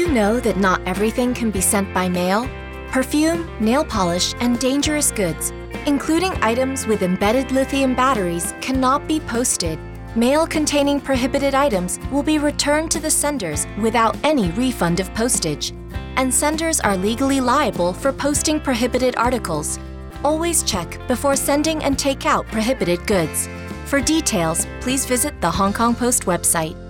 you know that not everything can be sent by mail? Perfume, nail polish, and dangerous goods, including items with embedded lithium batteries, cannot be posted. Mail containing prohibited items will be returned to the senders without any refund of postage. And senders are legally liable for posting prohibited articles. Always check before sending and take out prohibited goods. For details, please visit the Hong Kong Post website.